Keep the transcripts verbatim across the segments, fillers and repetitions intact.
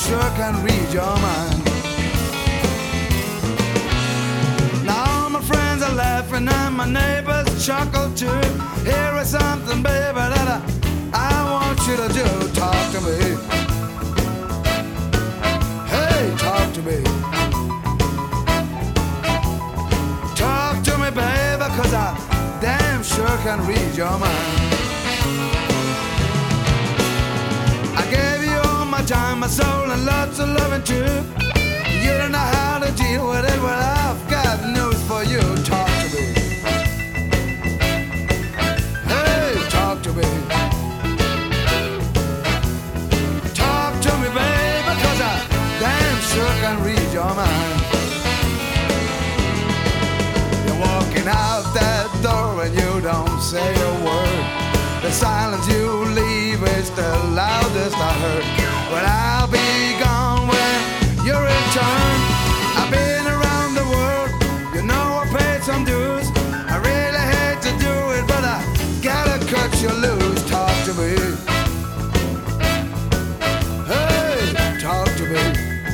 sure can read your mind. Now all my friends are laughing and my neighbors chuckle too. Here is something, baby, that I, I want you to do. Talk to me. Hey, talk to me. Talk to me, baby, 'cause I damn sure can read your mind. I gave you all my time, my soul, and lots of loving too. You don't know how to deal with it, well, I've got news for you. Talk to me. Hey, talk to me. Talk to me, baby, 'cause I damn sure can read your mind. You're walking out that door and you don't say a word. The silence you leave is the loudest I heard. Well, I'll be gone when you return. I've been around the world, you know I paid some dues. I really hate to do it, but I gotta cut you loose. Talk to me. Hey, talk to me.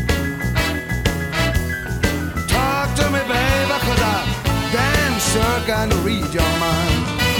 Talk to me, baby, 'cause I damn sure can read your mind.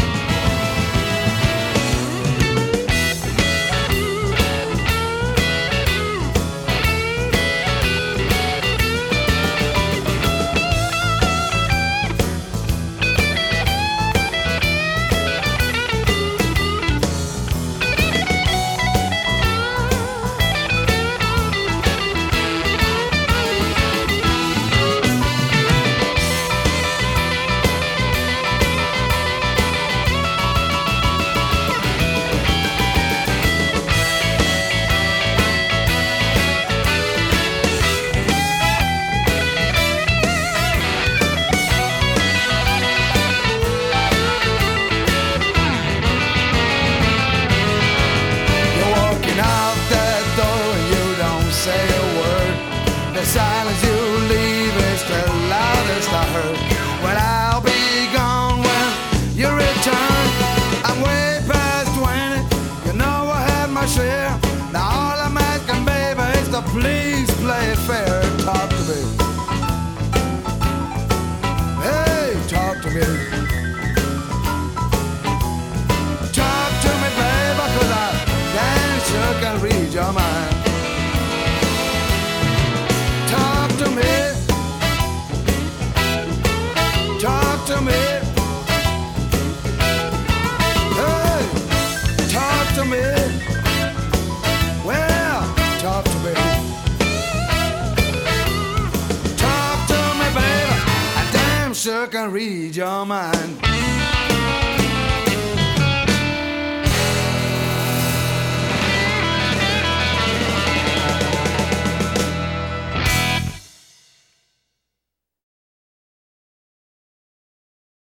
The silence you leave is the loudest I heard. Well, I'll be gone when you return. I'm way past twenty, you know I had my share. Now all I'm asking, baby, is to please play fair. Talk to me. Hey, talk to me. Talk to me, baby, 'cause I damn sure can read your mind. Talk to me. Talk to me. Hey, talk to me. Well, talk to me. Talk to me, baby. I damn sure can read your mind.